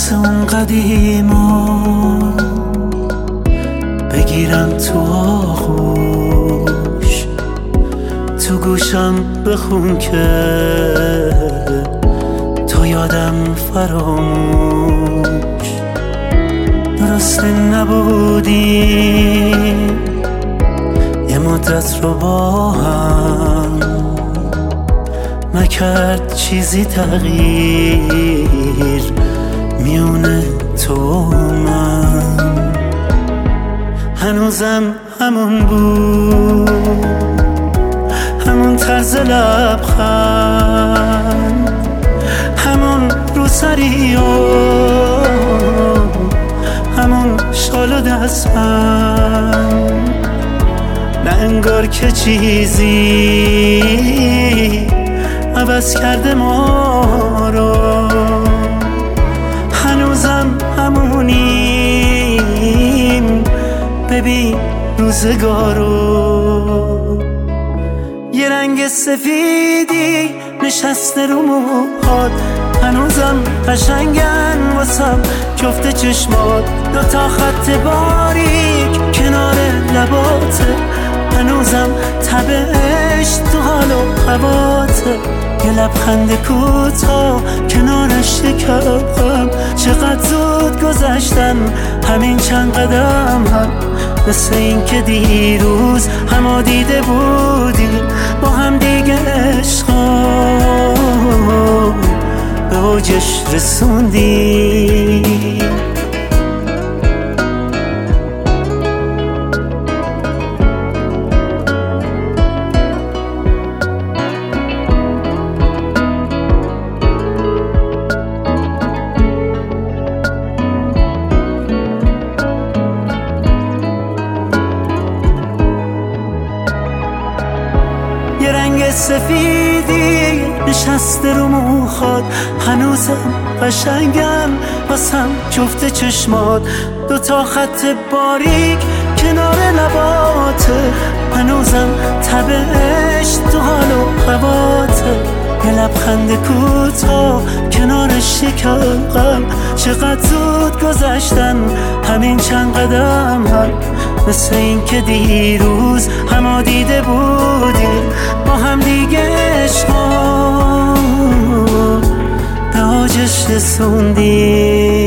مثل اون قدیما بگیرم تو آغوش، تو گوشم بخون که تو یادم فراموش. درسته نبودیم یه مدت رو با هم، نکرد چیزی تغییر میونه تو و من. هنوزم همون بود، همون طرز لبخند، همون روسری و همون شال و دستبند. نه انگار که چیزی عوض کرده ما رو، هنوزم همونیم، ببین روزگارو. یه رنگ سفیدی نشسته رو موهات، هنوزم قشنگن واسم جفت چشمات. دوتا خط باریک کنار لباته، هنوزم تبش تو حال و هواته. یه لبخند کوتاه کنارش شکم، چقدر زود گذشتن همین چند قدم هم. مثل این که دیروز همو دیده بودیم با هم دیگه، عشقا به اوجش رسوندیم. یه رنگ سفیدی نشسته رو موهات، هنوزم قشنگن واسم جفت چشمات. دوتا خط باریک کنار لباته، هنوزم تبش تو حال و هواته. یه لبخند کوتاه کنارش شکم، چقدر زود گذشتن همین چند قدم هم. مثل این که دیروز همو دیده بودیم با هم دیگه، عشقا به اوجش رسوندیم.